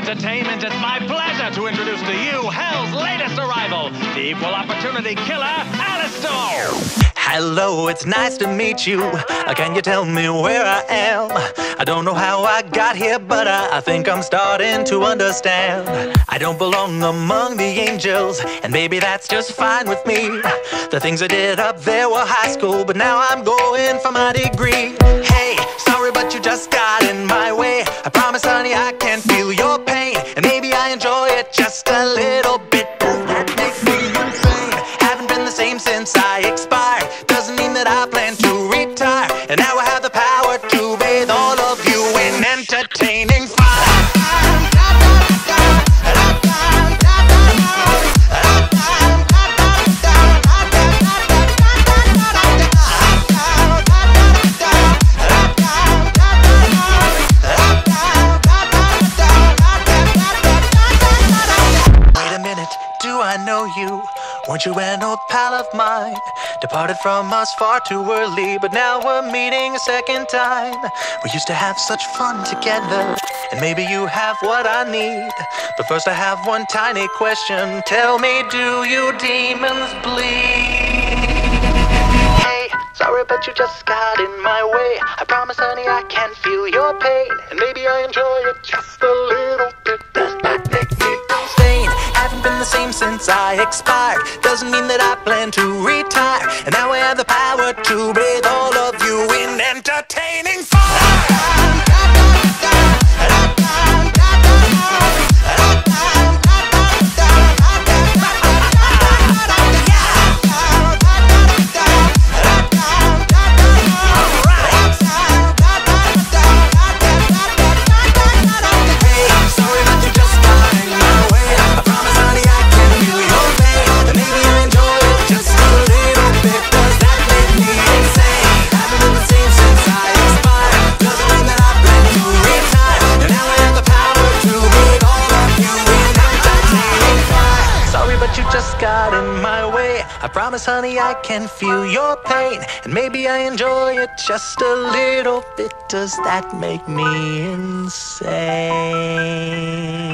Entertainment, it's my pleasure to introduce to you Hell's latest arrival, the equal opportunity killer, Alastor. Hello, it's nice to meet you. Can you tell me where I am? I don't know how I got here, but I think I'm starting to understand. I don't belong among the angels, and maybe that's just fine with me. The things I did up there were high school, but now I'm going for my degree. Hey, sorry, but you just got in my way. I promise, honey, I can feel your pain, and maybe I enjoy it just a little bit. That makes me insane. Haven't been the same since I expired. Doesn't mean that I plan to retire. And now I have the power to bathe all of you in entertaining fire. Wait a minute, do I know you? Weren't you an old pal of mine? Departed from us far too early, but now we're meeting a second time. We used to have such fun together, and maybe you have what I need. But first I have one tiny question. Tell me, do you demons bleed? Hey, sorry, but you just got in my way. I promise, honey, I can feel your pain, and maybe I enjoy it just a little bit. Does that make me insane? Haven't been the same since I expired. Doesn't mean that I plan to retire. And now I have the power to bathe all of you in entertaining fire. Got in my way. I promise, honey, I can feel your pain, and maybe I enjoy it just a little bit. Does that make me insane?